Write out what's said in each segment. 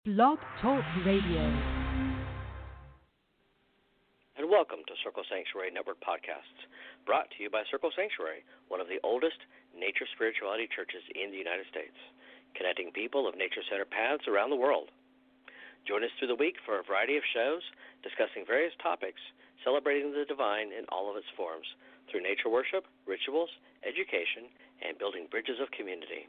Blog Talk Radio. And welcome to Circle Sanctuary Network Podcasts, brought to you by Circle Sanctuary, one of the oldest nature spirituality churches in the United States, connecting people of nature-centered paths around the world. Join us through the week for a variety of shows discussing various topics, celebrating the divine in all of its forms, through nature worship, rituals, education, and building bridges of community.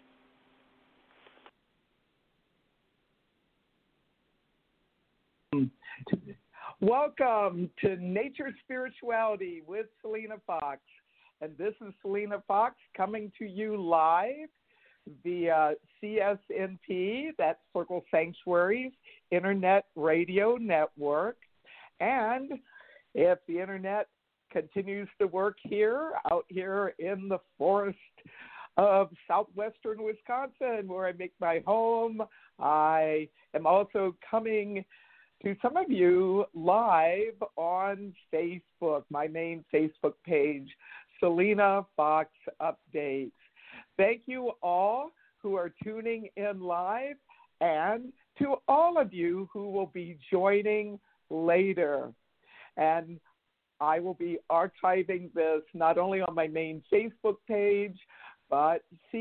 Welcome to Nature Spirituality with Selena Fox. And this is Selena Fox coming to you live via CSNP, that's Circle Sanctuary's Internet Radio Network. And if the Internet continues to work out here in the forest of southwestern Wisconsin, where I make my home, I am also coming to some of you live on Facebook, my main Facebook page, Selena Fox Updates. Thank you all who are tuning in live, and to all of you who will be joining later. And I will be archiving this not only on my main Facebook page, but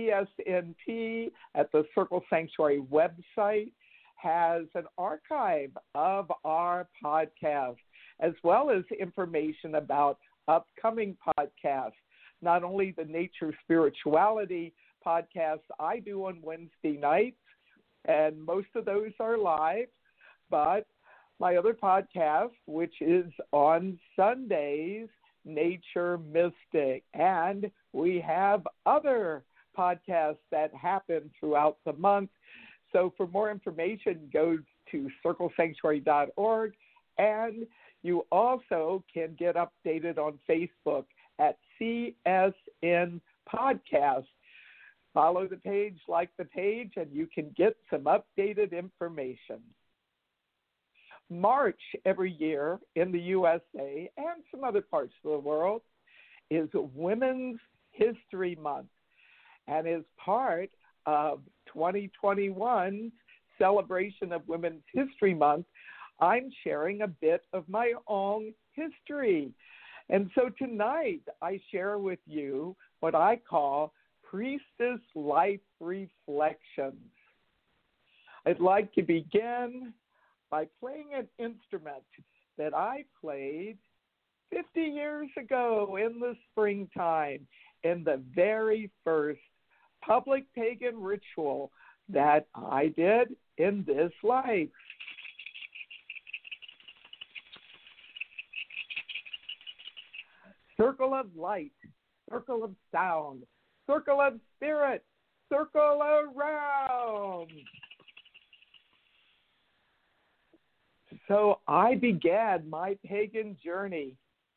CSNP at the Circle Sanctuary website has an archive of our podcast, as well as information about upcoming podcasts. Not only the Nature Spirituality podcast I do on Wednesday nights, and most of those are live, but my other podcast, which is on Sundays, Nature Mystic. And we have other podcasts that happen throughout the month. So for more information, go to circlesanctuary.org, and you also can get updated on Facebook at CSN Podcast. Follow the page, like the page, and you can get some updated information. March every year in the USA and some other parts of the world is Women's History Month, and is part of 2021 celebration of Women's History Month, I'm sharing a bit of my own history. And so tonight I share with you what I call Priestess Life Reflections. I'd like to begin by playing an instrument that I played 50 years ago in the springtime in the very first public pagan ritual that I did in this life. Circle of light, circle of sound, circle of spirit, circle around. So I began my pagan journey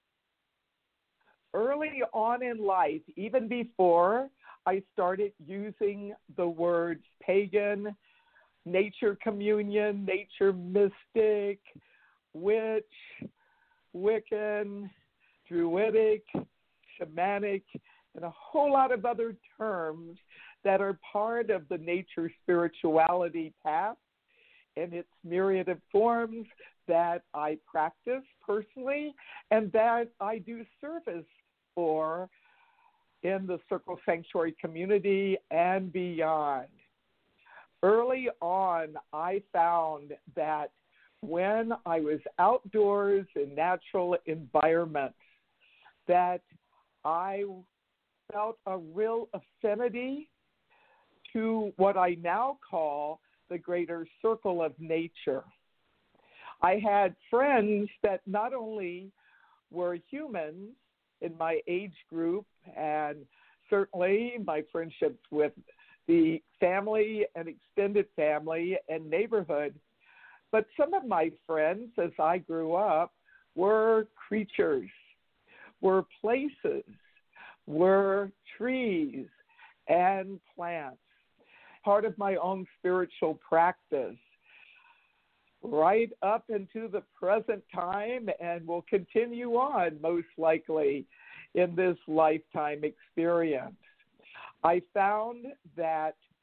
early on in life, even before I started using the words pagan, nature communion, nature mystic, witch, Wiccan, druidic, shamanic, and a whole lot of other terms that are part of the nature spirituality path in its myriad of forms that I practice personally and that I do service for in the Circle Sanctuary community and beyond. Early on, I found that when I was outdoors in natural environments, that I felt a real affinity to what I now call the greater circle of nature. I had friends that not only were humans in my age group, and certainly my friendships with the family and extended family and neighborhood, but some of my friends as I grew up were creatures, were places, were trees and plants, part of my own spiritual practice, right up into the present time, and will continue on most likely in this lifetime experience. I found that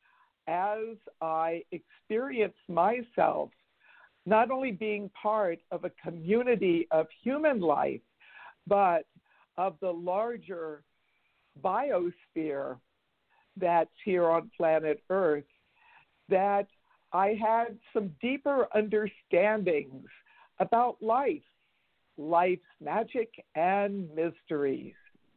as I experienced myself not only being part of a community of human life, but of the larger biosphere that's here on planet Earth, that I had some deeper understandings about life, life's magic and mysteries.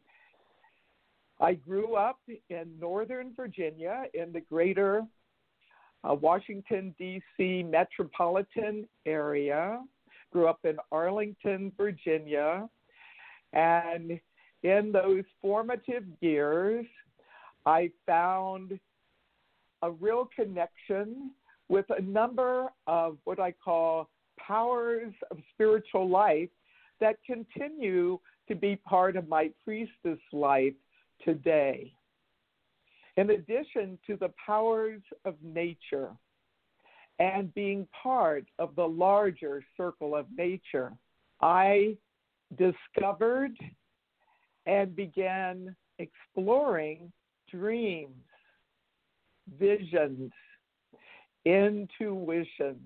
I grew up in Northern Virginia in the greater Washington, D.C. metropolitan area, grew up in Arlington, Virginia, and in those formative years, I found a real connection with a number of what I call powers of spiritual life that continue to be part of my priestess life today. In addition to the powers of nature and being part of the larger circle of nature, I discovered and began exploring dreams, visions, intuitions.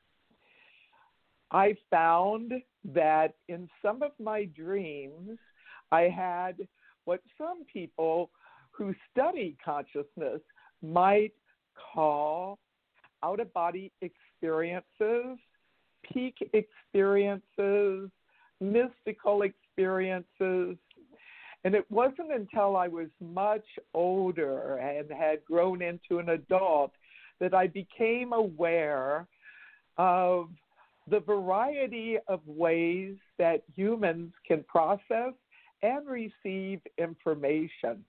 I found that in some of my dreams, I had what some people who study consciousness might call out-of-body experiences, peak experiences, mystical experiences. And it wasn't until I was much older and had grown into an adult that I became aware of the variety of ways that humans can process and receive information.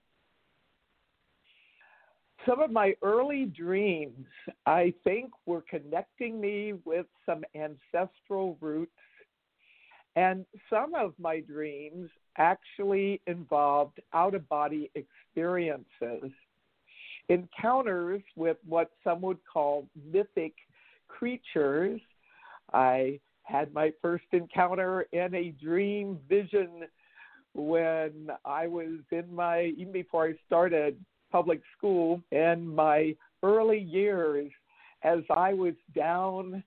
Some of my early dreams, I think, were connecting me with some ancestral roots, and some of my dreams actually involved out-of-body experiences, encounters with what some would call mythic creatures. I had my first encounter in a dream vision when I was even before I started public school, in my early years, as I was down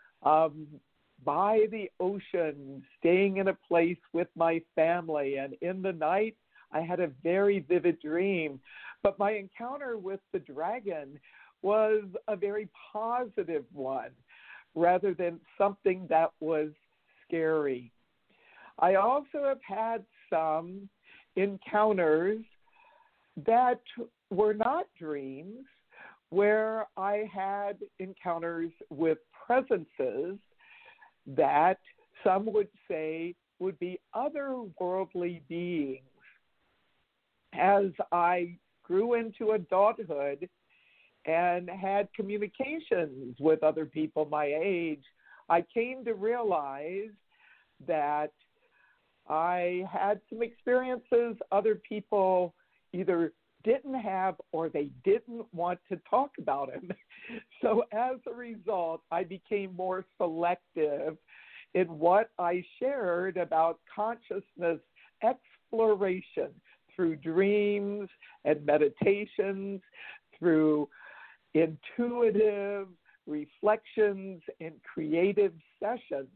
by the ocean, staying in a place with my family, and in the night, I had a very vivid dream. But my encounter with the dragon was a very positive one, rather than something that was scary. I also have had some encounters that were not dreams, where I had encounters with presences that some would say would be otherworldly beings. As I grew into adulthood and had communications with other people my age, I came to realize that I had some experiences other people either didn't have or they didn't want to talk about them. So as a result, I became more selective in what I shared about consciousness exploration through dreams and meditations, through intuitive reflections and creative sessions.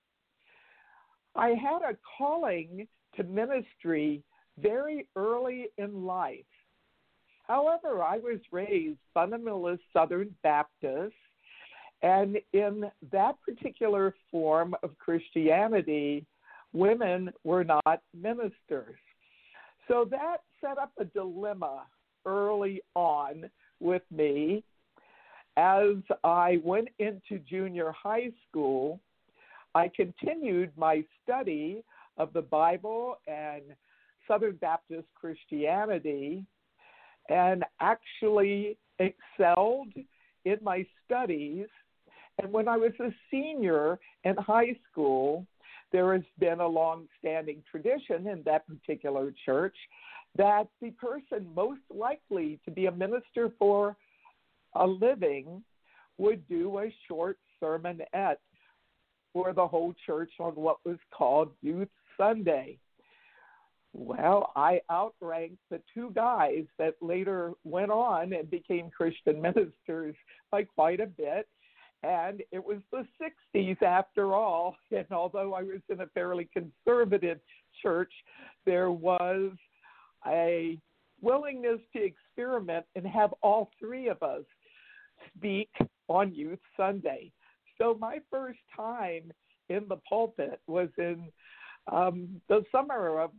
I had a calling to ministry very early in life. However, I was raised fundamentalist Southern Baptist, and in that particular form of Christianity, women were not ministers. So that set up a dilemma early on with me. As I went into junior high school, I continued my study of the Bible and Southern Baptist Christianity, and actually excelled in my studies. And when I was a senior in high school, there has been a long-standing tradition in that particular church that the person most likely to be a minister for a living would do a short sermonette for the whole church on what was called Youth Sunday. Well, I outranked the two guys that later went on and became Christian ministers by quite a bit. And it was the 60s after all. And although I was in a fairly conservative church, there was a willingness to experiment and have all three of us speak on Youth Sunday. So my first time in the pulpit was in the summer of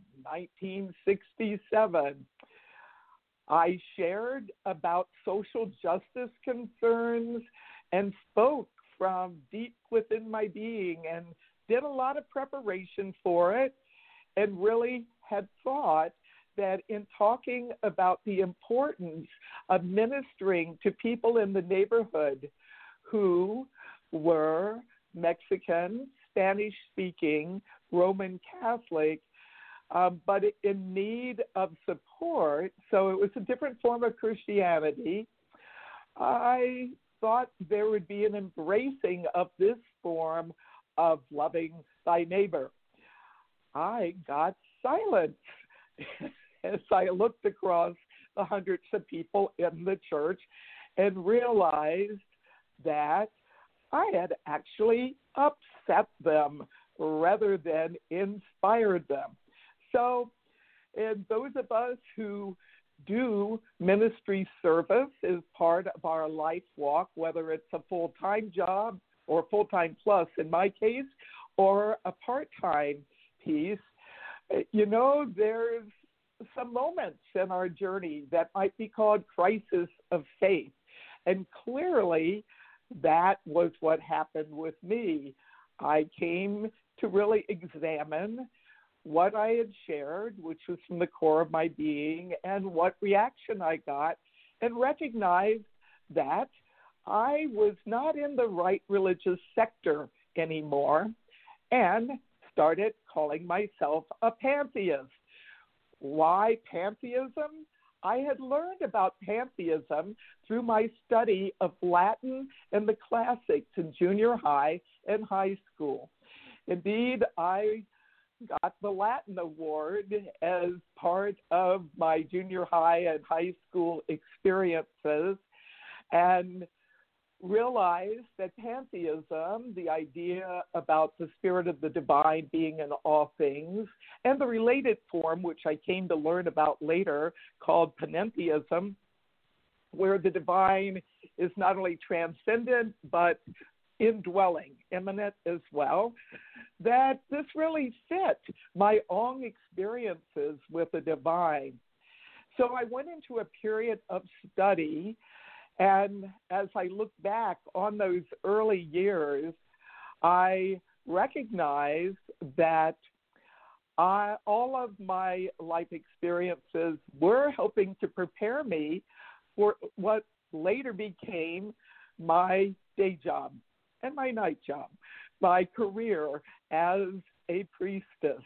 1967. I shared about social justice concerns and spoke from deep within my being and did a lot of preparation for it, and really had thought that in talking about the importance of ministering to people in the neighborhood who were Mexican, Spanish-speaking, Roman Catholic, but in need of support, so it was a different form of Christianity, I thought there would be an embracing of this form of loving thy neighbor. I got silent as I looked across the hundreds of people in the church and realized that I had actually upset them rather than inspired them. So, and those of us who do ministry service as part of our life walk, whether it's a full-time job or full-time plus in my case, or a part-time piece, you know, there's some moments in our journey that might be called crisis of faith. And clearly, that was what happened with me. I came to really examine what I had shared, which was from the core of my being, and what reaction I got, and recognized that I was not in the right religious sector anymore, and started calling myself a pantheist. Why pantheism? I had learned about pantheism through my study of Latin and the classics in junior high and high school. Indeed, I got the Latin award as part of my junior high and high school experiences, and realized that pantheism, the idea about the spirit of the divine being in all things, and the related form, which I came to learn about later, called panentheism, where the divine is not only transcendent, but indwelling, immanent as well, that this really fit my own experiences with the divine. So I went into a period of study, and as I look back on those early years, I recognized that all of my life experiences were helping to prepare me for what later became my day job and my night job, my career as a priestess.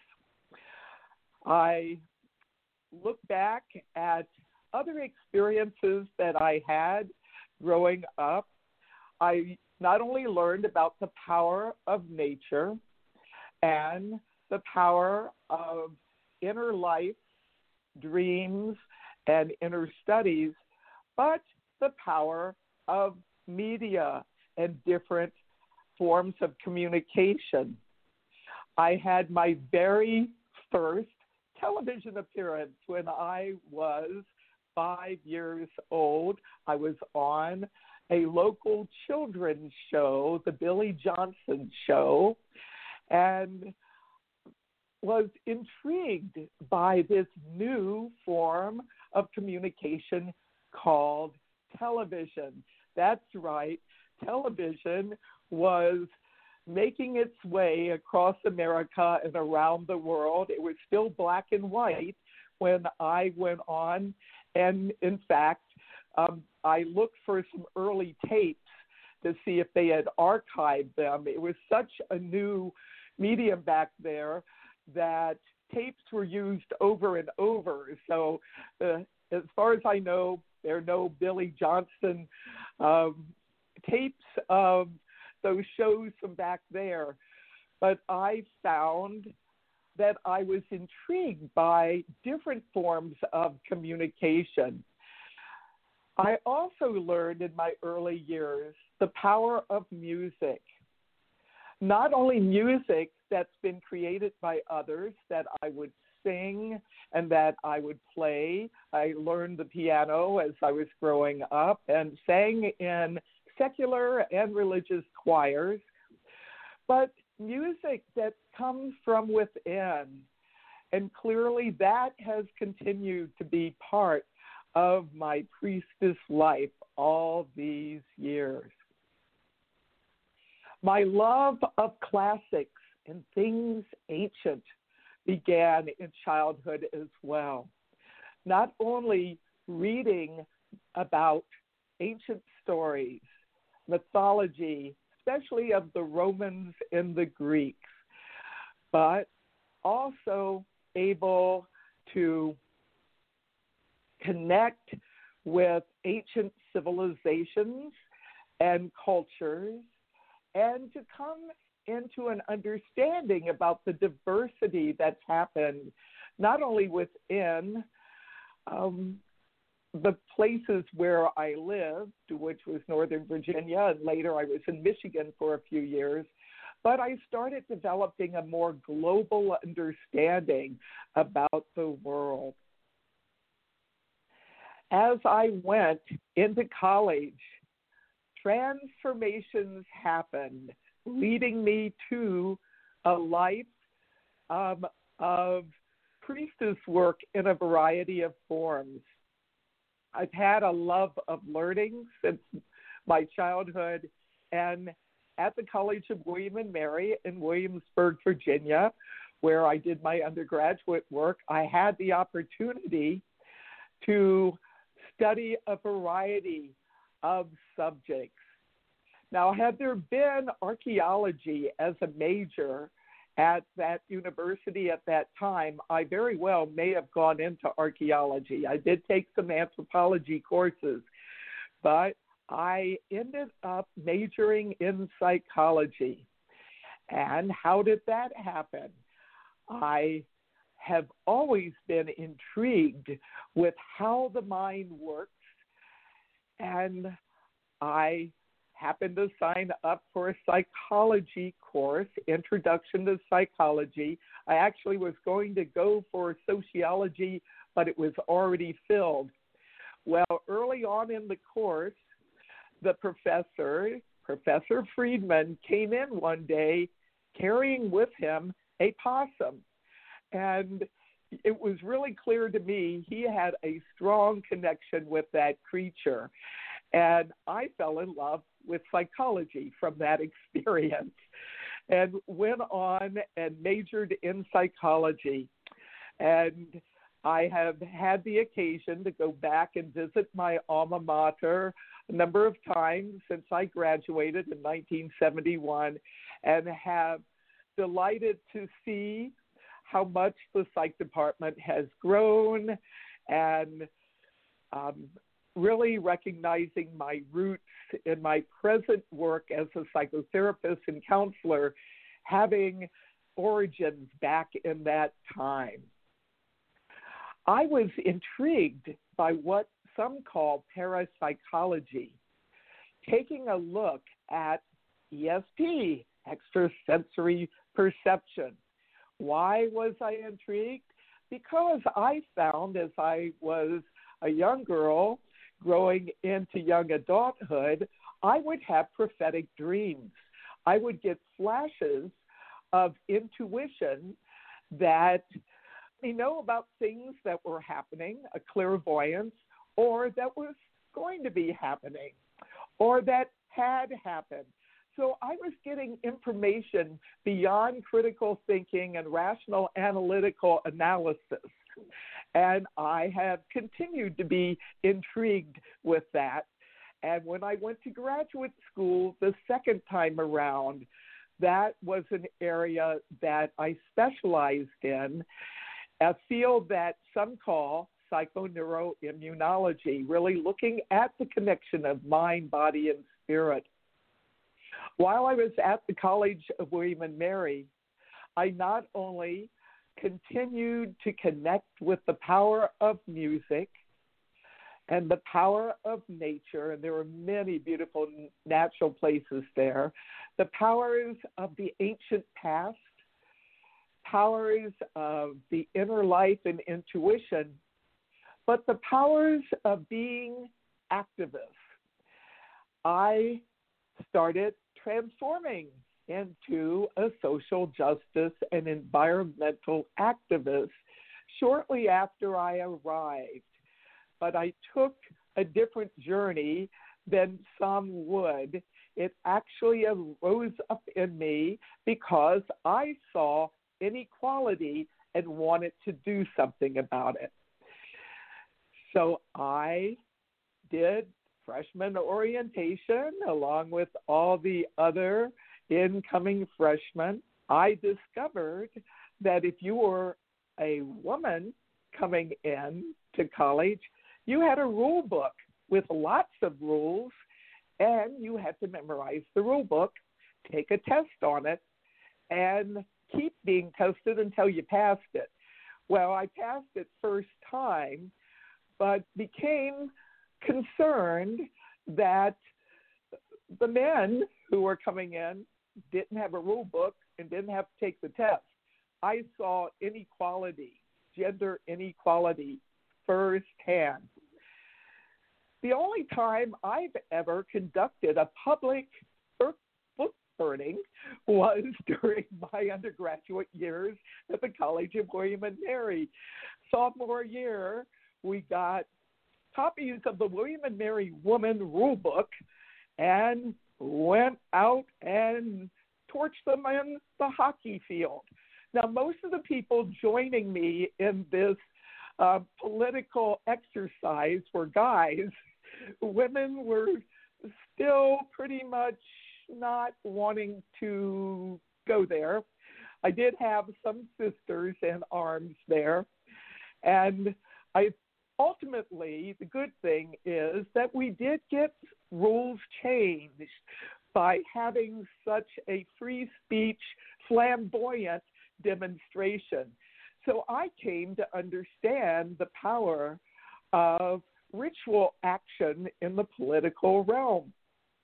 I look back at other experiences that I had growing up. I not only learned about the power of nature and the power of inner life, dreams, and inner studies, but the power of media and different forms of communication. I had my very first television appearance when I was 5 years old. I was on a local children's show, the Billy Johnson Show, and was intrigued by this new form of communication called television. That's right, television was making its way across America and around the world. It was still black and white when I went on, and in fact, I looked for some early tapes to see if they had archived them. It was such a new medium back there that tapes were used over and over. So as far as I know, there are no Billy Johnson tapes of those shows from back there. But I found that I was intrigued by different forms of communication. I also learned in my early years the power of music. Not only music that's been created by others that I would sing and that I would play. I learned the piano as I was growing up and sang in secular and religious choirs, but music that comes from within. And clearly that has continued to be part of my priestess life all these years. My love of classics and things ancient began in childhood as well. Not only reading about ancient stories, mythology, especially of the Romans and the Greeks, but also able to connect with ancient civilizations and cultures and to come into an understanding about the diversity that's happened, not only within the places where I lived, which was Northern Virginia, and later I was in Michigan for a few years, but I started developing a more global understanding about the world. As I went into college, transformations happened, leading me to a life of priestess work in a variety of forms. I've had a love of learning since my childhood, and at the College of William and Mary in Williamsburg, Virginia, where I did my undergraduate work, I had the opportunity to study a variety of subjects. Now, had there been archaeology as a major at that university at that time, I very well may have gone into archaeology. I did take some anthropology courses, but I ended up majoring in psychology. And how did that happen? I have always been intrigued with how the mind works, and I happened to sign up for a psychology course, Introduction to Psychology. I actually was going to go for sociology, but it was already filled. Well, early on in the course, the Professor Friedman, came in one day carrying with him a possum. And it was really clear to me he had a strong connection with that creature. And I fell in love with psychology from that experience and went on and majored in psychology. And I have had the occasion to go back and visit my alma mater a number of times since I graduated in 1971, and have delighted to see how much the psych department has grown, and really recognizing my roots in my present work as a psychotherapist and counselor, having origins back in that time. I was intrigued by what some call parapsychology, taking a look at ESP, extrasensory perception. Why was I intrigued? Because I found as I was a young girl growing into young adulthood, I would have prophetic dreams. I would get flashes of intuition that we know about things that were happening, a clairvoyance, or that was going to be happening, or that had happened. So I was getting information beyond critical thinking and rational analytical analysis. And I have continued to be intrigued with that. And when I went to graduate school the second time around, that was an area that I specialized in, a field that some call psychoneuroimmunology, really looking at the connection of mind, body, and spirit. While I was at the College of William and Mary, I not only continued to connect with the power of music and the power of nature, and there are many beautiful natural places there, the powers of the ancient past, powers of the inner life and intuition, but the powers of being activists. I started transforming into a social justice and environmental activist shortly after I arrived. But I took a different journey than some would. It actually arose up in me because I saw inequality and wanted to do something about it. So I did freshman orientation along with all the other incoming freshmen. I discovered that if you were a woman coming in to college, you had a rule book with lots of rules, and you had to memorize the rule book, take a test on it, and keep being tested until you passed it. Well, I passed it first time, but became concerned that the men who were coming in didn't have a rule book and didn't have to take the test. I saw inequality, gender inequality, firsthand. The only time I've ever conducted a public book burning was during my undergraduate years at the College of William and Mary. Sophomore year, we got copies of the William and Mary Woman Rule Book and went out and torched them in the hockey field. Now, most of the people joining me in this political exercise were guys. Women were still pretty much not wanting to go there. I did have some sisters in arms there. And ultimately, the good thing is that we did get rules changed by having such a free speech, flamboyant demonstration. So I came to understand the power of ritual action in the political realm.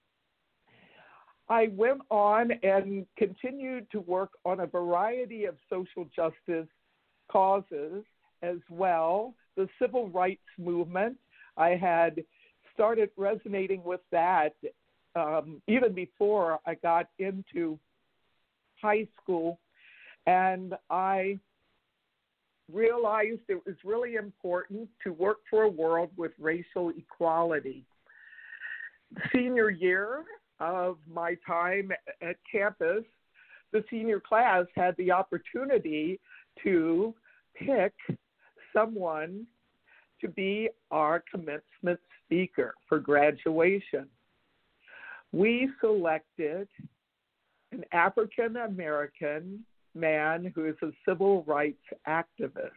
I went on and continued to work on a variety of social justice causes as well. The civil rights movement, I had started resonating with that even before I got into high school, and I realized it was really important to work for a world with racial equality. Senior year of my time at campus, the senior class had the opportunity to pick someone to be our commencement speaker for graduation. We selected an African American man who is a civil rights activist.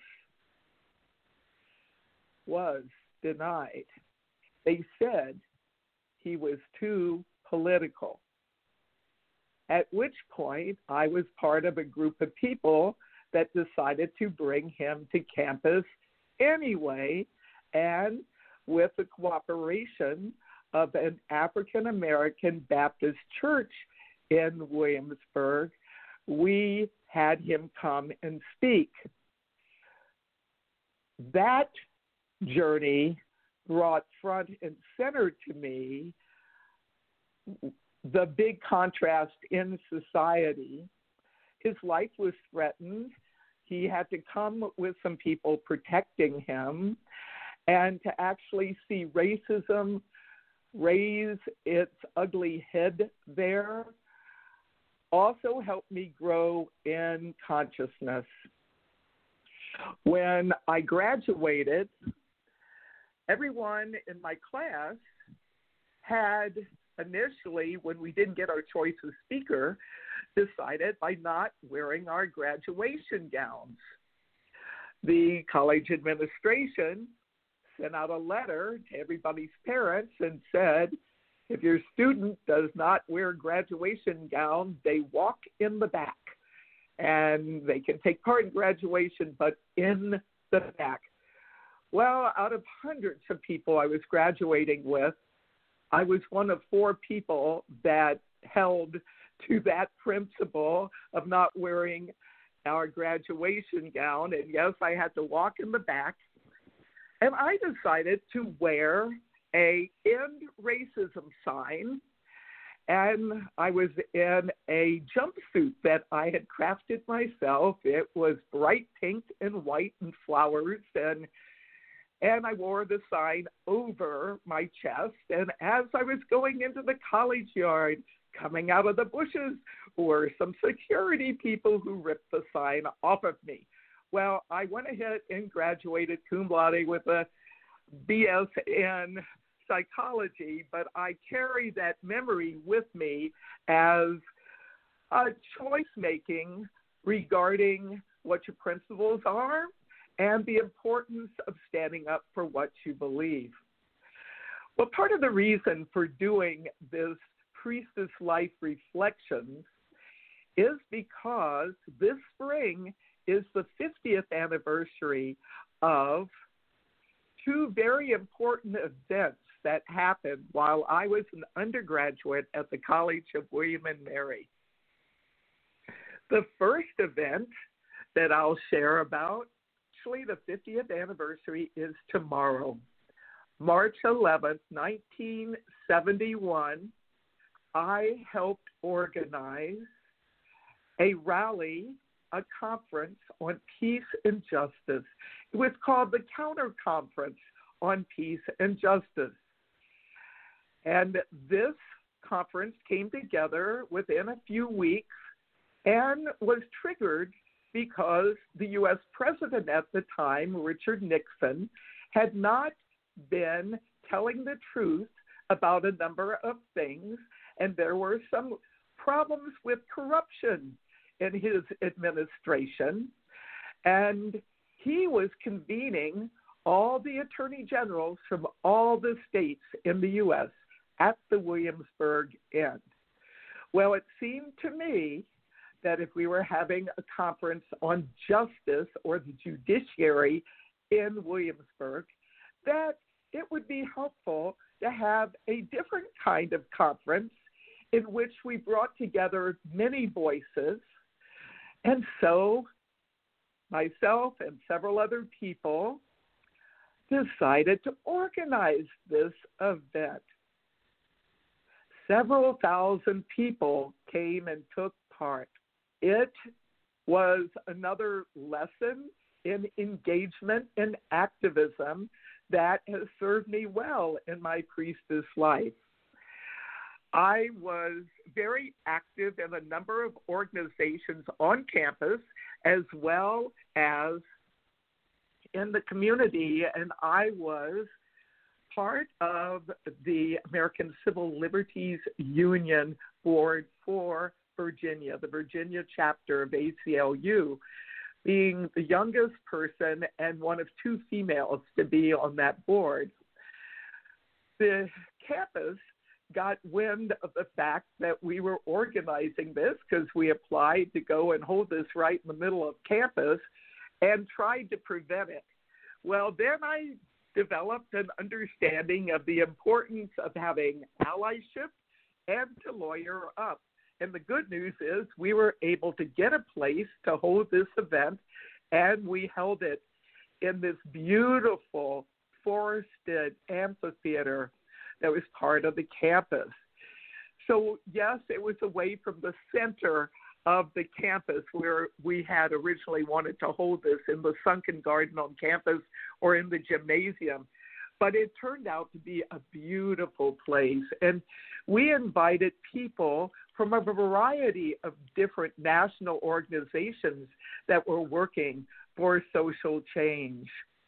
Was denied. They said he was too political. At which point, I was part of a group of people that decided to bring him to campus anyway, and with the cooperation of an African American Baptist church in Williamsburg, we had him come and speak. That journey brought front and center to me the big contrast in society. His life was threatened. He had to come with some people protecting him, and to actually see racism raise its ugly head there also helped me grow in consciousness. When I graduated, everyone in my class had initially, when we didn't get our choice of speaker, decided by not wearing our graduation gowns. The college administration sent out a letter to everybody's parents and said, if your student does not wear a graduation gown, they walk in the back. and they can take part in graduation, but in the back. Well, out of hundreds of people I was graduating with, I was one of 4 people that held to that principle of not wearing our graduation gown. And yes, I had to walk in the back. And I decided to wear a End Racism sign. And I was in a jumpsuit that I had crafted myself. It was bright pink and white and flowers, and I wore the sign over my chest. And as I was going into the college yard, coming out of the bushes were some security people who ripped the sign off of me. Well, I went ahead and graduated cum laude with a BS in psychology, but I carry that memory with me as a choice making regarding what your principles are and the importance of standing up for what you believe. Well, part of the reason for doing this Priestess Life Reflections is because this spring is the 50th anniversary of 2 very important events that happened while I was an undergraduate at the College of William and Mary. The first event that I'll share about, actually the 50th anniversary, is tomorrow, March 11th, 1971. I helped organize a rally, a conference on peace and justice. It was called the Counter Conference on Peace and Justice. And this conference came together within a few weeks and was triggered because the U.S. president at the time, Richard Nixon, had not been telling the truth about a number of things, and there were some problems with corruption in his administration. And he was convening all the attorney generals from all the states in the U.S. at the Williamsburg End. Well, it seemed to me that if we were having a conference on justice or the judiciary in Williamsburg, that it would be helpful to have a different kind of conference in which we brought together many voices. And so myself and several other people decided to organize this event. Several thousand people came and took part. It was another lesson in engagement and activism that has served me well in my priestess life. I was very active in a number of organizations on campus as well as in the community, and I was part of the American Civil Liberties Union Board for Virginia, the Virginia chapter of ACLU, being the youngest person and one of 2 females to be on that board. The campus got wind of the fact that we were organizing this because we applied to go and hold this right in the middle of campus and tried to prevent it. Well, then I developed an understanding of the importance of having allyship and to lawyer up. And the good news is we were able to get a place to hold this event, and we held it in this beautiful forested amphitheater that was part of the campus. So, yes, it was away from the center of the campus where we had originally wanted to hold this, in the sunken garden on campus or in the gymnasium. But it turned out to be a beautiful place. And we invited people from a variety of different national organizations that were working for social change.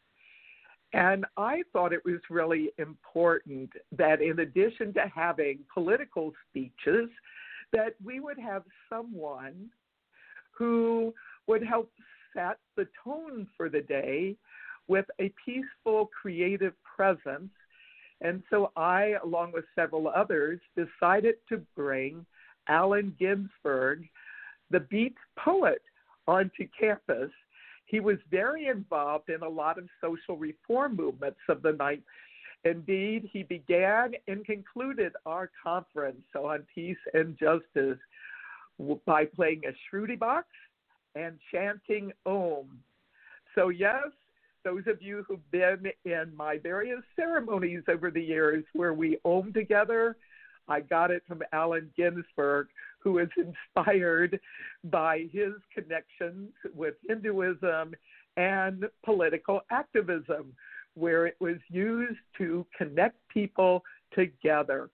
And I thought it was really important that in addition to having political speeches, that we would have someone who would help set the tone for the day with a peaceful, creative presence. And so I, along with several others, decided to bring Allen Ginsberg, the Beat poet, onto campus. He was very involved in a lot of social reform movements of the night. Indeed, he began and concluded our conference on peace and justice by playing a Shruti box and chanting Om. So yes, those of you who've been in my various ceremonies over the years where we Om together, I got it from Allen Ginsberg, who is inspired by his connections with Hinduism and political activism, where it was used to connect people together.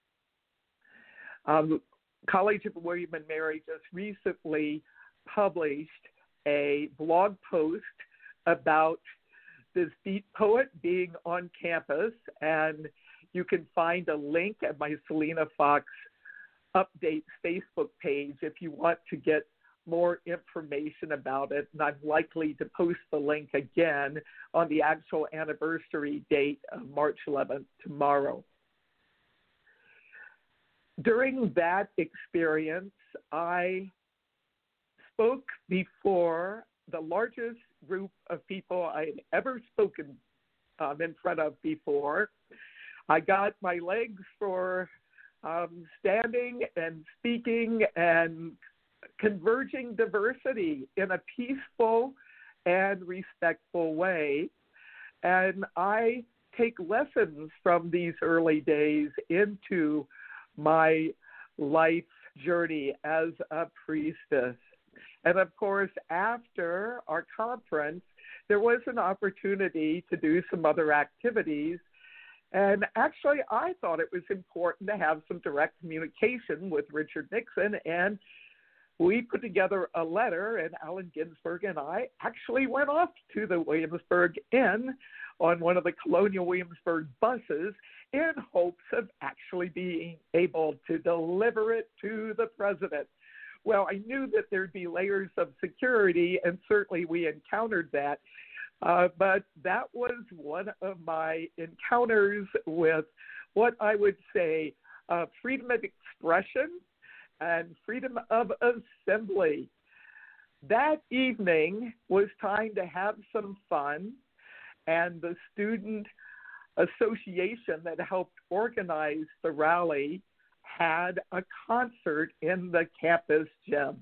College of William and Mary just recently published a blog post about this beat poet being on campus, and you can find a link at my Selena Fox Updates Facebook page if you want to get more information about it. And I'm likely to post the link again on the actual anniversary date of March 11th, tomorrow. During that experience, I spoke before the largest group of people I had ever spoken in front of before. I got my legs for standing and speaking and converging diversity in a peaceful and respectful way. And I take lessons from these early days into my life journey as a priestess. And of course, after our conference, there was an opportunity to do some other activities. And actually, I thought it was important to have some direct communication with Richard Nixon. And we put together a letter, and Allen Ginsberg and I actually went off to the Williamsburg Inn on one of the Colonial Williamsburg buses in hopes of actually being able to deliver it to the president. Well, I knew that there'd be layers of security, and certainly we encountered that. But that was one of my encounters with what I would say freedom of expression and freedom of assembly. That evening was time to have some fun, and the student association that helped organize the rally had a concert in the campus gym.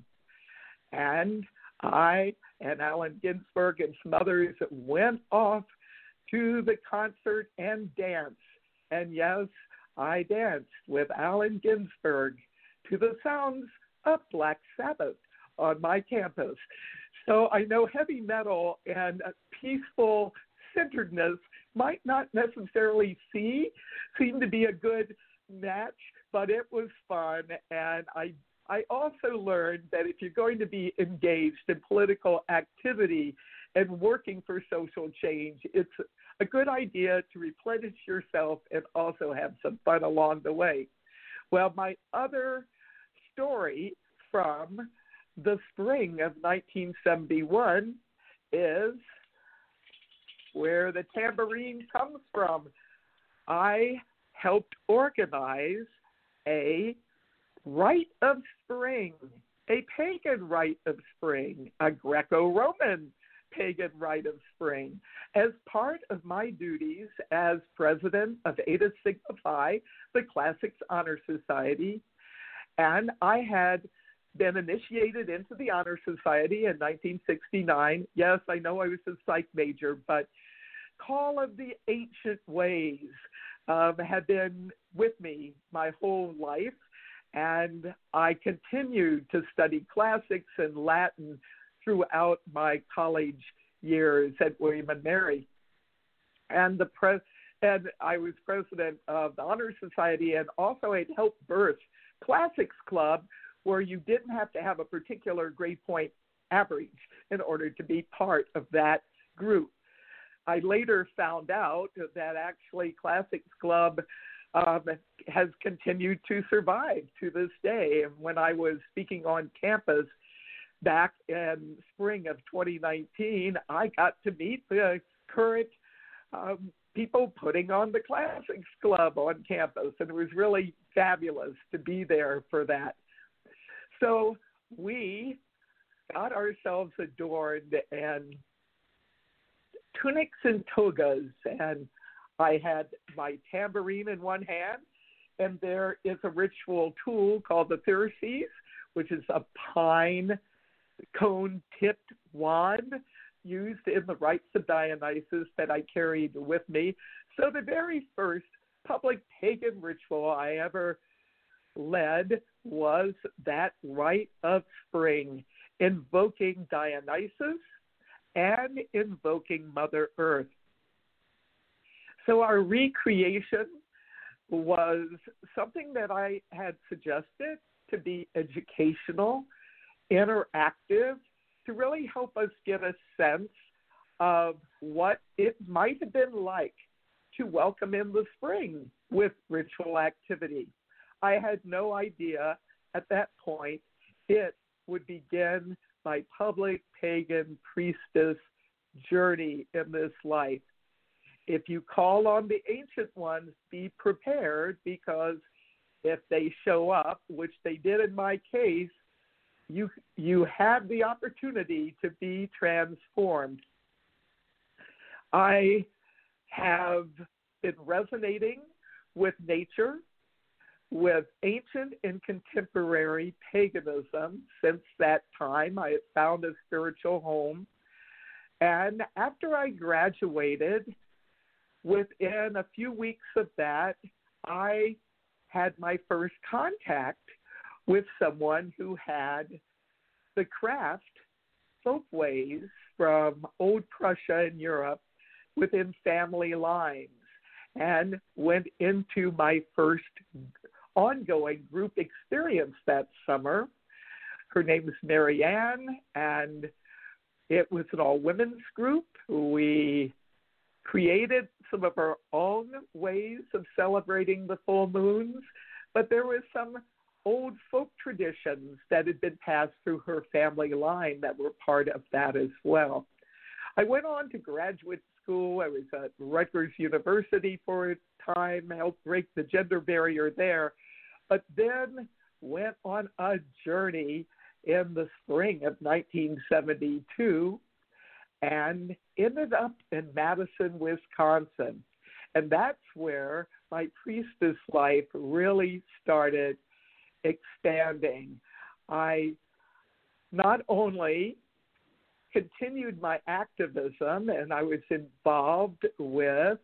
And I and Allen Ginsberg and some others went off to the concert and danced. And yes, I danced with Allen Ginsberg to the sounds of Black Sabbath on my campus. So I know heavy metal and peaceful centeredness might not necessarily seem to be a good match, but it was fun. And I also learned that if you're going to be engaged in political activity and working for social change, it's a good idea to replenish yourself and also have some fun along the way. Well, my other story from the spring of 1971 is where the tambourine comes from. I helped organize a rite of spring, a pagan rite of spring, a Greco-Roman pagan rite of spring, as part of my duties as president of Eta Sigma Phi, the Classics Honor Society. And I had been initiated into the Honor Society in 1969. Yes, I know I was a psych major, but Call of the Ancient Ways had been with me my whole life. And I continued to study classics and Latin throughout my college years at William and Mary. And I was president of the Honor Society, and also had helped birth Classics Club, where you didn't have to have a particular grade point average in order to be part of that group. I later found out that actually Classics Club has continued to survive to this day. And when I was speaking on campus back in spring of 2019, I got to meet the current people putting on the Classics Club on campus, and it was really fabulous to be there for that. So we got ourselves adorned and tunics and togas, and I had my tambourine in one hand, and there is a ritual tool called the thyrses, which is a pine cone-tipped wand used in the rites of Dionysus that I carried with me. So the very first public pagan ritual I ever led was that rite of spring, invoking Dionysus and invoking Mother Earth. So our recreation was something that I had suggested to be educational, interactive, to really help us get a sense of what it might have been like to welcome in the spring with ritual activity. I had no idea at that point it would begin my public pagan priestess journey in this life. If you call on the ancient ones, be prepared, because if they show up, which they did in my case, you have the opportunity to be transformed. I have been resonating with nature, with ancient and contemporary paganism since that time. I had found a spiritual home. And after I graduated, within a few weeks of that, I had my first contact with someone who had the craft folkways from old Prussia and Europe within family lines, and went into my first ongoing group experience that summer. Her name is Marianne, and it was an all-women's group. We created some of our own ways of celebrating the full moons, but there was some old folk traditions that had been passed through her family line that were part of that as well. I went on to graduate school. I was at Rutgers University for a time, helped break the gender barrier there, but then went on a journey in the spring of 1972 and ended up in Madison, Wisconsin. And that's where my priestess life really started expanding. I not only continued my activism, and I was involved with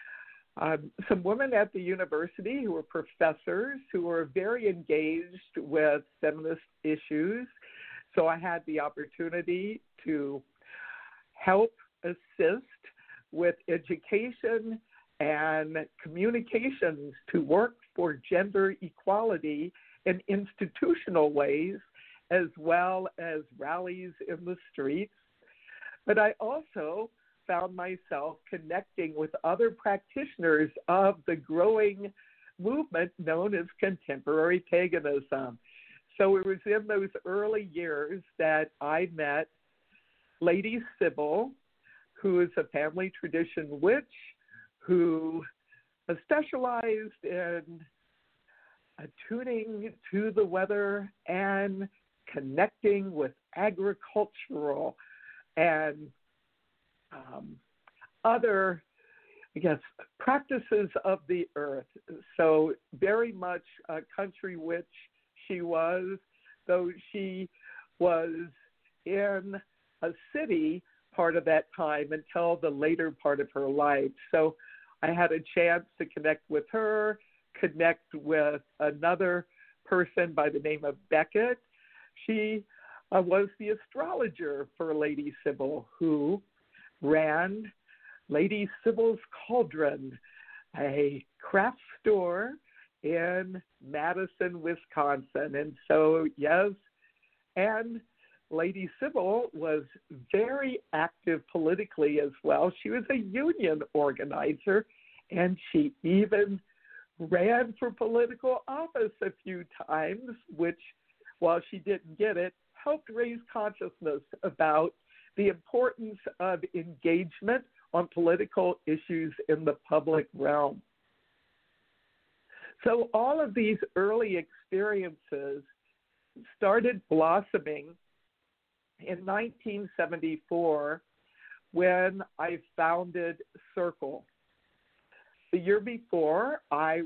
some women at the university who were professors who were very engaged with feminist issues. So I had the opportunity to help assist with education and communications to work for gender equality in institutional ways, as well as rallies in the streets. But I also found myself connecting with other practitioners of the growing movement known as contemporary paganism. So it was in those early years that I met Lady Sybil, who is a family tradition witch who specialized in attuning to the weather and connecting with agricultural and other, practices of the earth. So very much a country witch she was, though she was in a city part of that time until the later part of her life. So I had a chance to connect with her, connect with another person by the name of Beckett. She was the astrologer for Lady Sybil, who ran Lady Sybil's Cauldron, a craft store in Madison, Wisconsin. And so, yes, and Lady Sybil was very active politically as well. She was a union organizer, and she even ran for political office a few times, which, while she didn't get it, helped raise consciousness about the importance of engagement on political issues in the public realm. So all of these early experiences started blossoming in 1974 when I founded Circle. The year before, I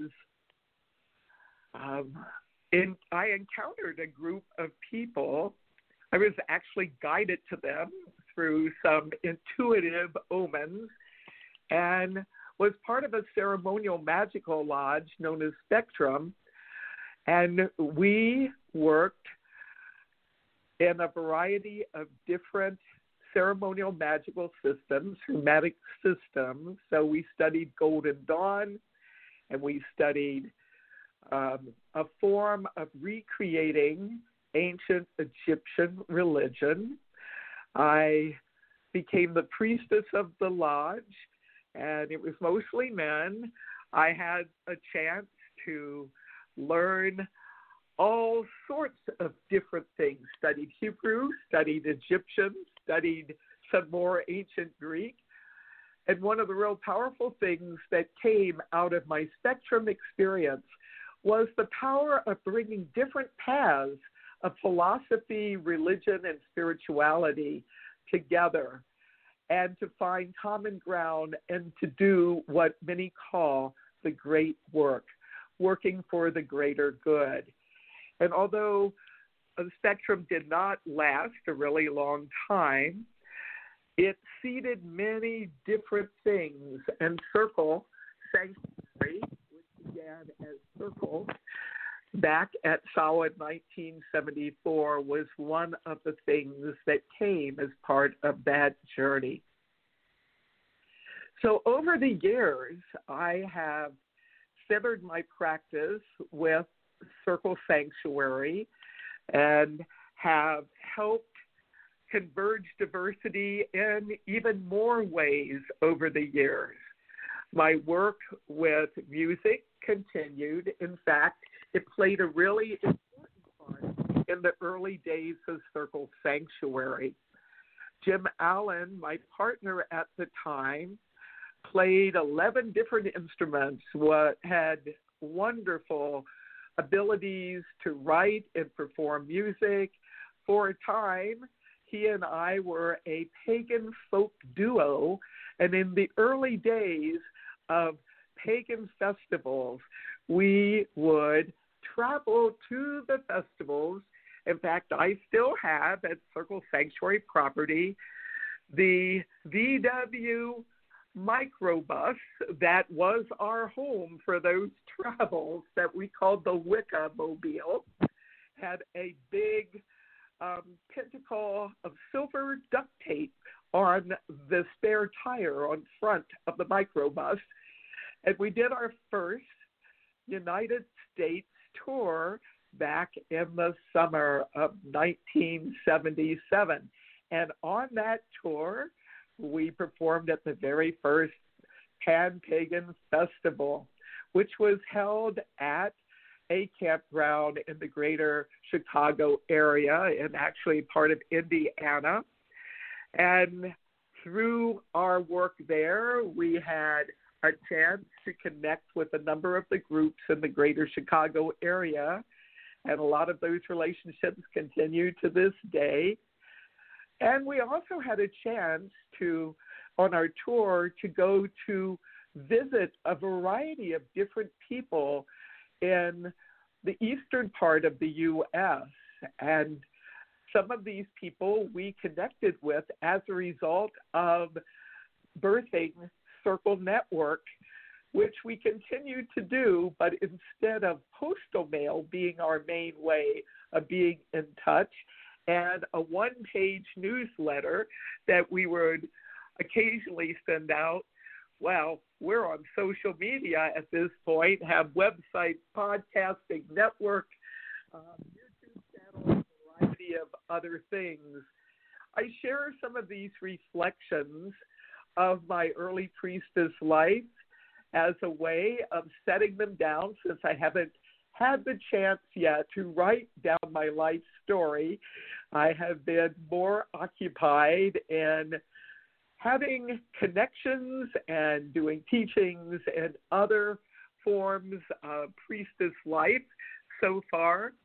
encountered a group of people. I was actually guided to them through some intuitive omens and was part of a ceremonial magical lodge known as Spectrum. And we worked in a variety of different ceremonial magical systems, hermetic systems. So we studied Golden Dawn, and we studied a form of recreating ancient Egyptian religion. I became the priestess of the lodge, and it was mostly men. I had a chance to learn all sorts of different things, studied Hebrew, studied Egyptian, studied some more ancient Greek. And one of the real powerful things that came out of my Spectrum experience was the power of bringing different paths of philosophy, religion, and spirituality together, and to find common ground and to do what many call the great work, working for the greater good. And although the Spectrum did not last a really long time, it seeded many different things. And Circle Sanctuary, which began as Circle back at solid 1974, was one of the things that came as part of that journey. So over the years, I have centered my practice with Circle Sanctuary and have helped converge diversity in even more ways over the years. My work with music continued. In fact, it played a really important part in the early days of Circle Sanctuary. Jim Allen, my partner at the time, played 11 different instruments, had wonderful abilities to write and perform music. For a time, he and I were a pagan folk duo, and in the early days of pagan festivals, we would travel to the festivals. In fact, I still have at Circle Sanctuary property the VW microbus that was our home for those travels that we called the Wicca Mobile. Had a big pentacle of silver duct tape on the spare tire on front of the microbus. And we did our first United States tour back in the summer of 1977. And on that tour, we performed at the very first Pan-Pagan Festival, which was held at a campground in the greater Chicago area and actually part of Indiana. And through our work there, we had a chance to connect with a number of the groups in the greater Chicago area. And a lot of those relationships continue to this day. And we also had a chance to, on our tour, to go to visit a variety of different people in the eastern part of the U.S. And some of these people we connected with as a result of birthing Circle Network, which we continue to do, but instead of postal mail being our main way of being in touch, and a one-page newsletter that we would occasionally send out. Well, we're on social media at this point, have websites, podcasting, network, YouTube channel, a variety of other things. I share some of these reflections of my early priestess life as a way of setting them down, since I haven't had the chance yet to write down my life story. I have been more occupied in having connections and doing teachings and other forms of priestess life so far.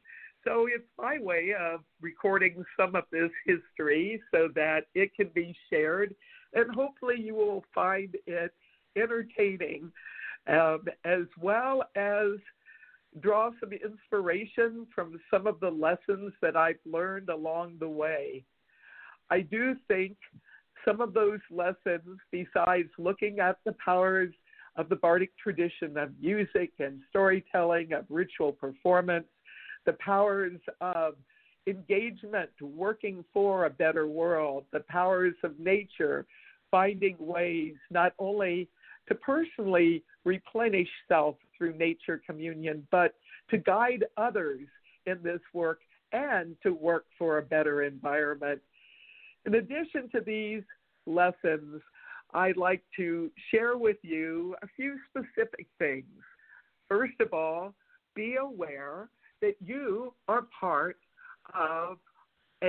So it's my way of recording some of this history so that it can be shared, and hopefully you will find it entertaining, as well as draw some inspiration from some of the lessons that I've learned along the way. I do think some of those lessons, besides looking at the powers of the Bardic tradition of music and storytelling, of ritual performance, the powers of engagement, working for a better world, the powers of nature, finding ways not only to personally replenish self through nature communion, but to guide others in this work and to work for a better environment. In addition to these lessons, I'd like to share with you a few specific things. First of all, be aware that you are part of a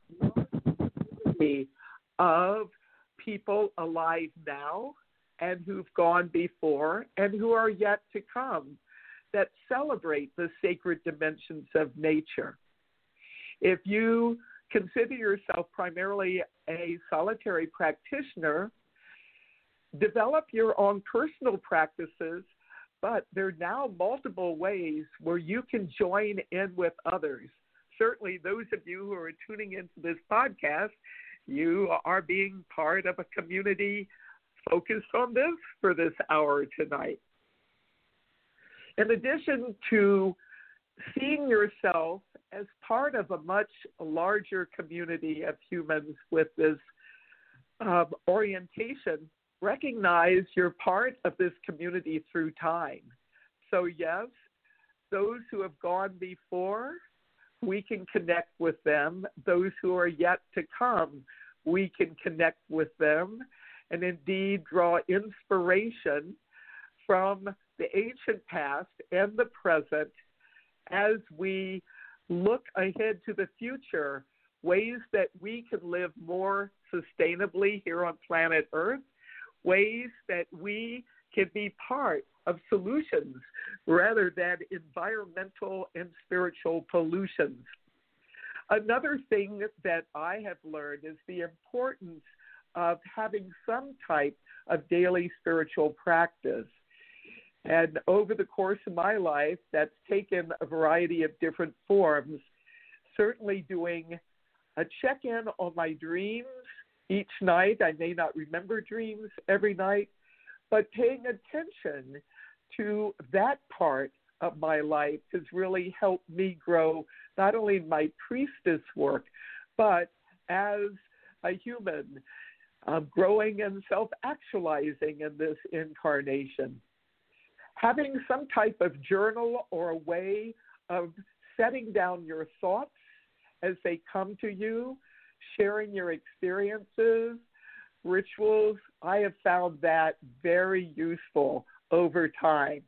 community of people alive now and who've gone before and who are yet to come that celebrate the sacred dimensions of nature. If you consider yourself primarily a solitary practitioner, develop your own personal practices, but there are now multiple ways where you can join in with others. Certainly, those of you who are tuning into this podcast, you are being part of a community focused on this for this hour tonight. In addition to seeing yourself as part of a much larger community of humans with this orientation, recognize you're part of this community through time. So yes, those who have gone before, we can connect with them. Those who are yet to come, we can connect with them and indeed draw inspiration from the ancient past and the present as we look ahead to the future, ways that we can live more sustainably here on planet Earth, ways that we can be part of solutions rather than environmental and spiritual pollutions. Another thing that I have learned is the importance of having some type of daily spiritual practice. And over the course of my life, that's taken a variety of different forms, certainly doing a check-in on my dreams each night. I may not remember dreams every night, but paying attention to that part of my life has really helped me grow not only in my priestess work, but as a human, growing and self-actualizing in this incarnation. Having some type of journal or a way of setting down your thoughts as they come to you, sharing your experiences, rituals, I have found that very useful over time.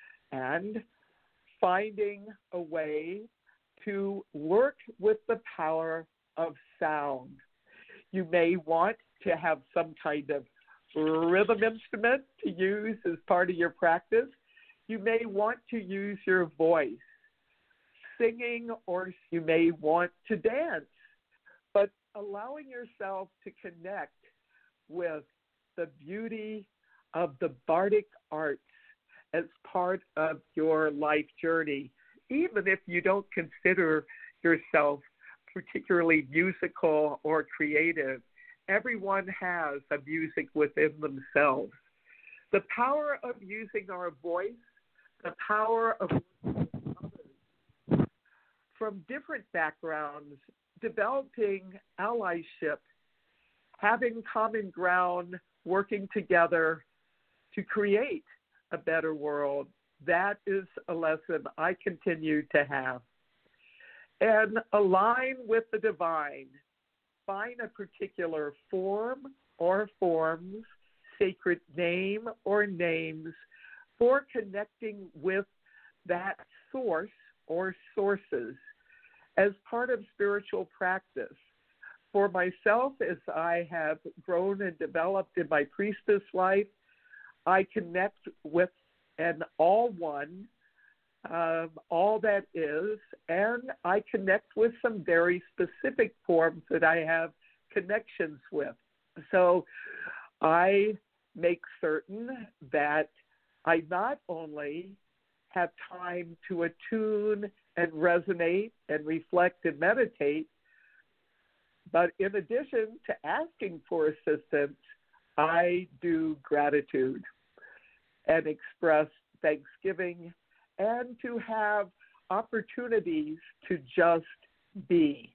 And finding a way to work with the power of sound. You may want to have some kind of rhythm instrument to use as part of your practice. You may want to use your voice, singing, or you may want to dance, but allowing yourself to connect with the beauty of the Bardic arts as part of your life journey, even if you don't consider yourself particularly musical or creative. Everyone has a music within themselves. The power of using our voice, the power of others from different backgrounds, developing allyship, having common ground, working together to create a better world. That is a lesson I continue to have. And align with the divine. Find a particular form or forms, sacred name or names for connecting with that source or sources as part of spiritual practice. For myself, as I have grown and developed in my priestess life, I connect with an all one, all that is, and I connect with some very specific forms that I have connections with. So I make certain that I not only have time to attune and resonate and reflect and meditate, but in addition to asking for assistance, I do gratitude and express thanksgiving and to have opportunities to just be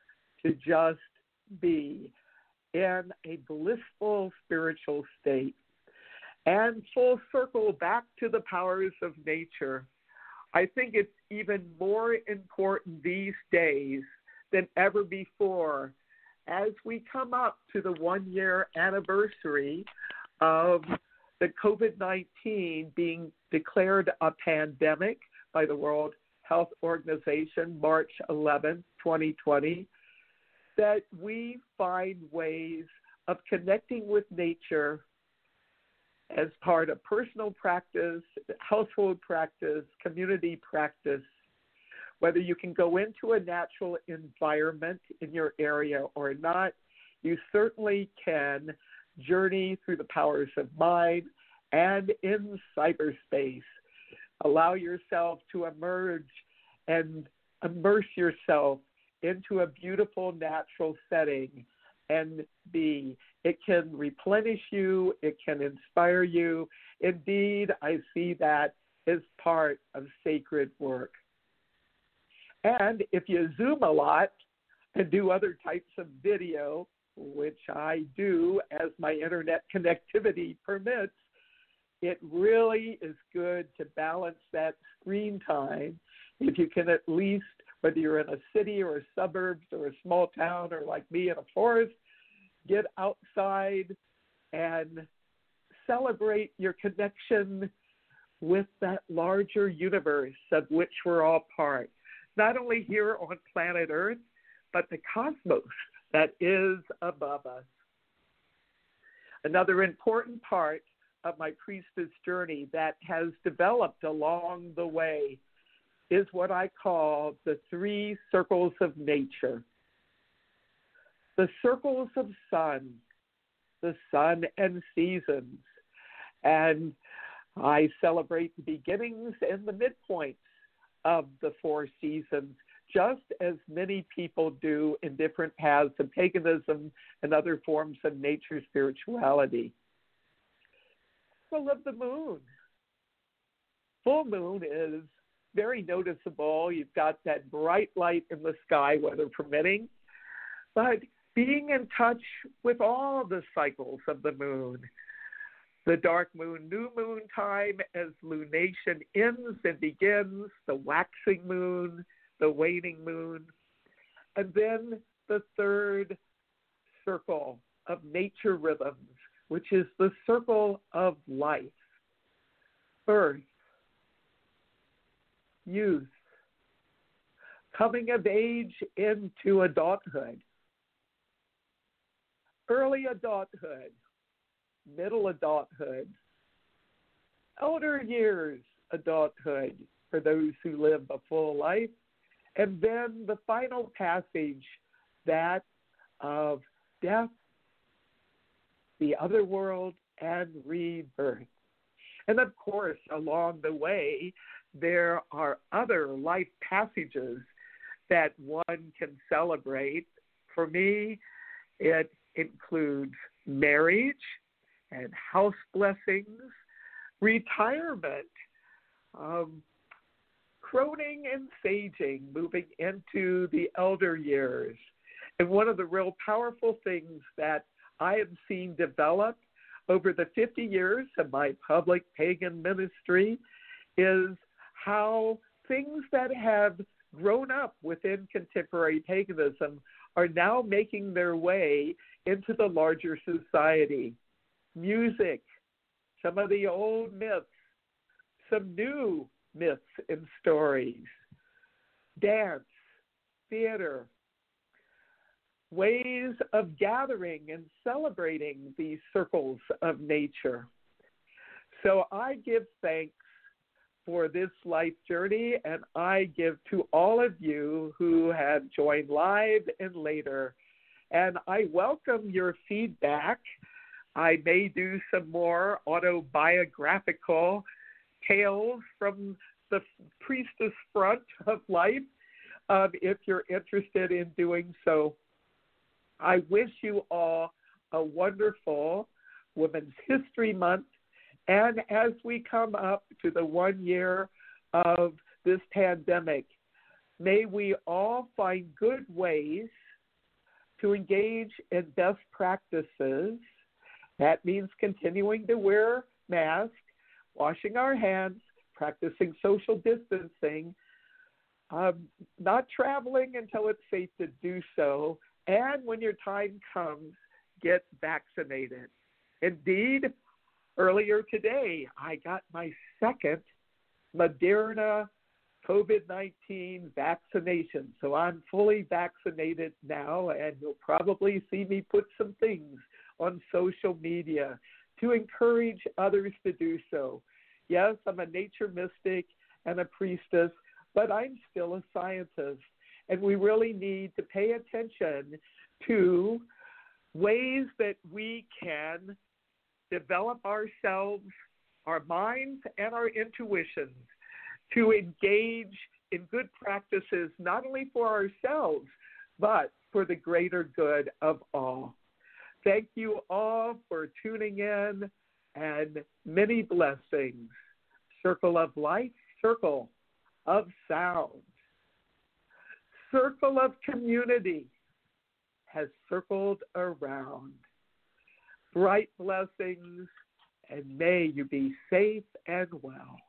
in a blissful spiritual state. And full circle back to the powers of nature. I think it's even more important these days than ever before as we come up to the 1-year anniversary of the COVID-19 being declared a pandemic by the World Health Organization, March 11, 2020, that we find ways of connecting with nature as part of personal practice, household practice, community practice. Whether you can go into a natural environment in your area or not, you certainly can journey through the powers of mind and in cyberspace. Allow yourself to emerge and immerse yourself into a beautiful natural setting and be. It can replenish you. It can inspire you. Indeed, I see that as part of sacred work. And if you Zoom a lot and do other types of video, which I do as my internet connectivity permits, it really is good to balance that screen time. If you can at least, whether you're in a city or a suburbs or a small town or like me in a forest, get outside and celebrate your connection with that larger universe of which we're all part. Not only here on planet Earth, but the cosmos that is above us. Another important part of my priestess journey that has developed along the way is what I call the 3 circles of nature. The circles of sun, the sun and seasons. And I celebrate the beginnings and the midpoints of the 4 seasons, just as many people do in different paths of paganism and other forms of nature spirituality. Full of the moon. Full moon is very noticeable. You've got that bright light in the sky, weather permitting, but being in touch with all the cycles of the moon. The dark moon, new moon time as lunation ends and begins, the waxing moon, the waning moon, and then the 3rd circle of nature rhythms, which is the circle of life, birth, youth, coming of age into adulthood, early adulthood, middle adulthood, elder years adulthood for those who live a full life, and then the final passage, that of death, the other world, and rebirth. And of course, along the way, there are other life passages that one can celebrate. For me, it includes marriage and house blessings, retirement, croning and saging, moving into the elder years. And one of the real powerful things that I have seen develop over the 50 years of my public pagan ministry is how things that have grown up within contemporary paganism are now making their way into the larger society. Music, some of the old myths, some new myths and stories, dance, theater, ways of gathering and celebrating these circles of nature. So I give thanks for this life journey, and I give to all of you who have joined live and later. And I welcome your feedback. I may do some more autobiographical tales from the priestess front of life if you're interested in doing so. I wish you all a wonderful Women's History Month. And as we come up to the 1 year of this pandemic, may we all find good ways to engage in best practices. That means continuing to wear masks, washing our hands, practicing social distancing, not traveling until it's safe to do so, and when your time comes, get vaccinated. Indeed, earlier today, I got my second Moderna COVID-19 vaccination. So I'm fully vaccinated now, and you'll probably see me put some things on social media to encourage others to do so. Yes, I'm a nature mystic and a priestess, but I'm still a scientist. And we really need to pay attention to ways that we can develop ourselves, our minds, and our intuitions to engage in good practices, not only for ourselves, but for the greater good of all. Thank you all for tuning in, and many blessings. Circle of life, circle of sound, circle of community has circled around. Bright blessings, and may you be safe and well.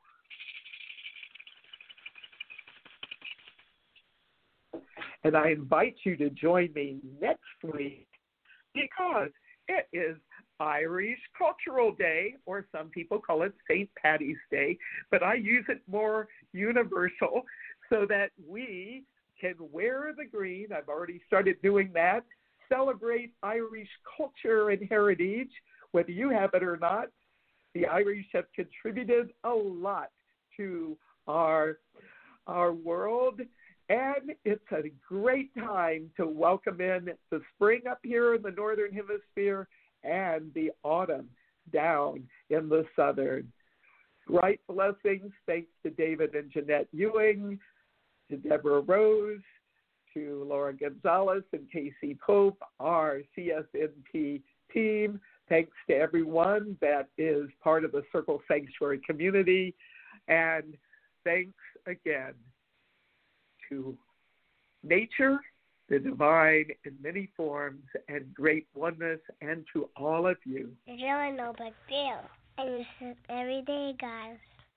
And I invite you to join me next week because it is Irish Cultural Day, or some people call it St. Paddy's Day, but I use it more universal so that we can wear the green. I've already started doing that. Celebrate Irish culture and heritage, whether you have it or not. The Irish have contributed a lot to our world, and it's a great time to welcome in the spring up here in the Northern Hemisphere and the autumn down in the Southern. Bright blessings. Thanks to David and Jeanette Ewing, to Deborah Rose, to Laura Gonzalez and Casey Pope, our CSNP team. Thanks to everyone that is part of the Circle Sanctuary community. And thanks again to nature, the divine in many forms, and great oneness, and to all of you. It's really no big deal. And this is everyday, guys.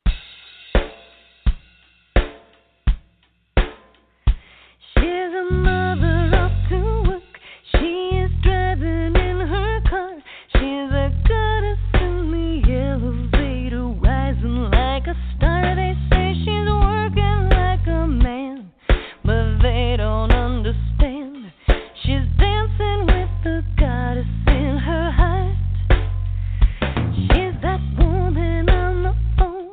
She's a mother off to work. She is driving in her car. She's a goddess in the elevator, rising like a star. They say she's working like a man, but they don't understand. She's dancing with the goddess in her heart. She's that woman on the phone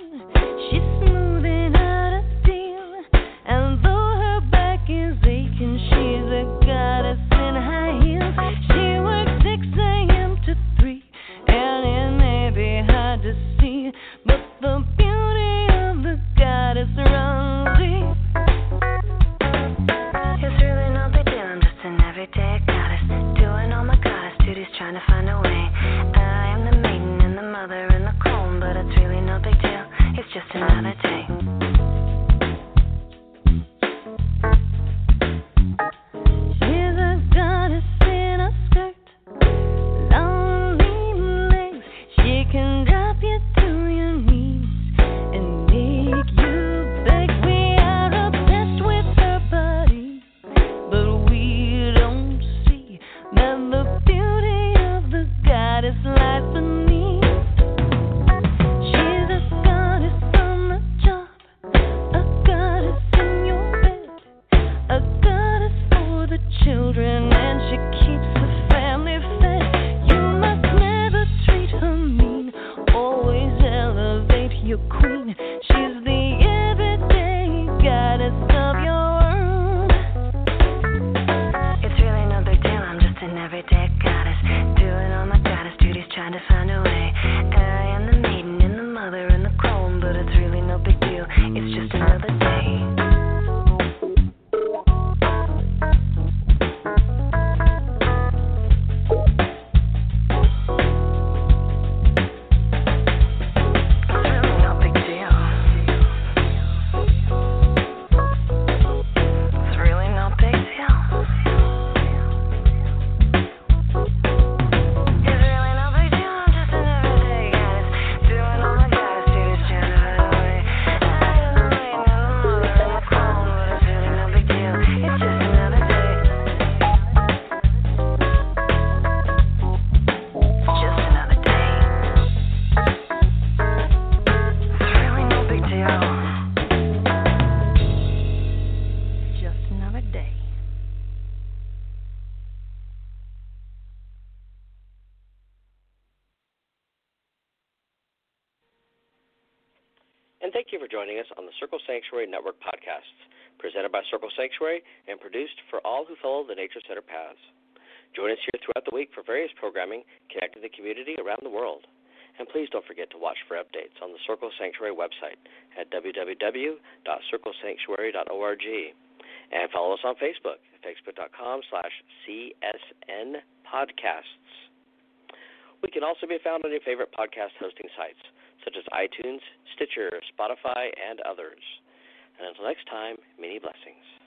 And thank you for joining us on the Circle Sanctuary Network podcasts, presented by Circle Sanctuary and produced for all who follow the Nature Center paths. Join us here throughout the week for various programming connecting the community around the world. And please don't forget to watch for updates on the Circle Sanctuary website at www.circlesanctuary.org. And follow us on Facebook at facebook.com/CSN podcasts. We can also be found on your favorite podcast hosting sites, such as iTunes, Stitcher, Spotify, and others. And until next time, many blessings.